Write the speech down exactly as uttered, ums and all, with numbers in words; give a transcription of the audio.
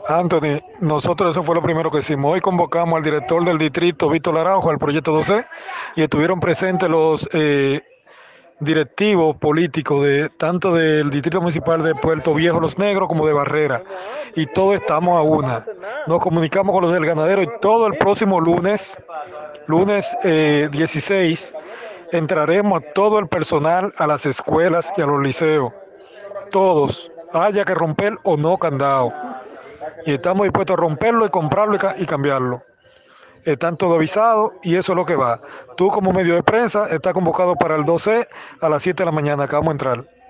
Anthony, nosotros eso fue lo primero que hicimos. Hoy convocamos al director del distrito, Víctor Naranjo, al proyecto doce, y estuvieron presentes los eh, directivos políticos de tanto del distrito municipal de Puerto Viejo Los Negros como de Barrera. Y todos estamos a una. Nos comunicamos con los del ganadero y todo el próximo lunes, lunes eh, dieciséis, entraremos a todo el personal a las escuelas y a los liceos. Todos, haya que romper o no candado. Y estamos dispuestos a romperlo y comprarlo y, ca- y cambiarlo. Están todos avisados y eso es lo que va. Tú como medio de prensa estás convocado para el doce a las siete de la mañana, que vamos a entrar.